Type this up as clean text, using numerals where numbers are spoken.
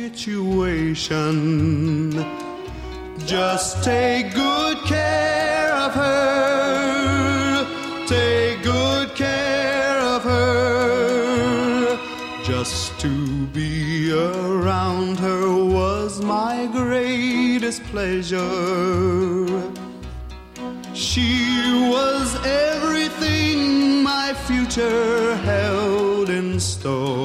situation. Just take good care of her. Take good care of her. Just to be around her was my greatest pleasure. She was everything my future held in store.